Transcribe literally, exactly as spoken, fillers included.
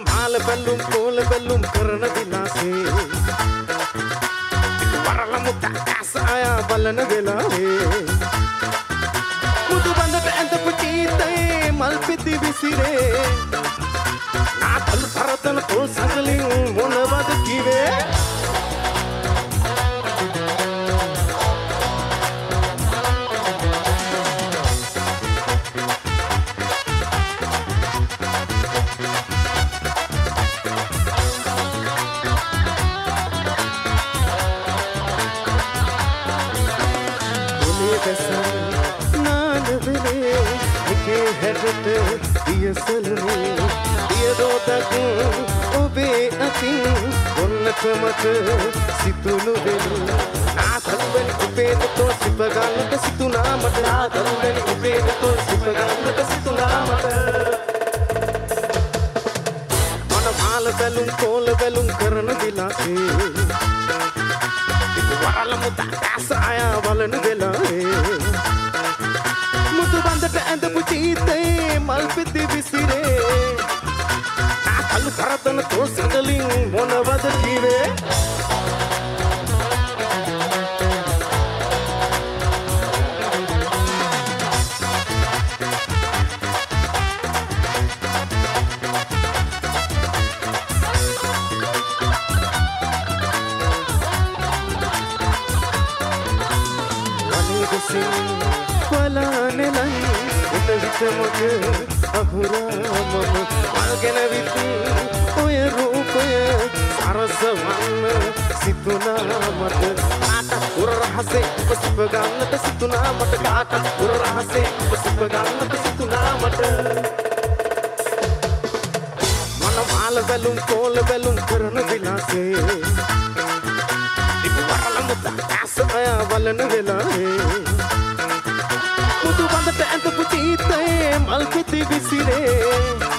මාල බැලුම් කෝල බැලුම් කරන විලාසේ වරල මුත්ත ඇස ආයා බලන වෙලාවේ මුදු බඳට ඇඳපු චීතේ මල් පිති විසිරේ නාතල් පරතන තොල් සඟලින් මොනවද කිවේ මට සිතුණු වෙලු නාතල්වැනි උපේද තෝ සිප ගන්නට සිතුණා මට නාතල්වැනි උපේද තෝ සිප ගන්නට සිතුණා මට මන මාල බැලුම් කෝල බැලුම් කරන විලාසේ වරල මුත ඇස ආයා බලන වෙලාවේ මුතු බඳට ඇඳපු චීතේ මල් පිති විසිරේ අලු කරදන තෝ සඳලින් මොනවද කිවේ වනිගසින් පලානෙලයි උත විතමක අහුරාමම මල්ගෙන විතු ඔය රූපය සරසවන්න සිතුණා මට කාට උරහසේ උපසිප ගන්නට සිතුණා මට කාට උරහසේ උපසිප ගන්නට සිතුණා මට මන මාල බැලුම් කෝල බැලුම් කරන විලාසේ ඉබු වරල මුත ඇස ආයා බලන වෙලාවේ මුතු බඳට ඇඳපු චීතේ මල් පිති විසිරේ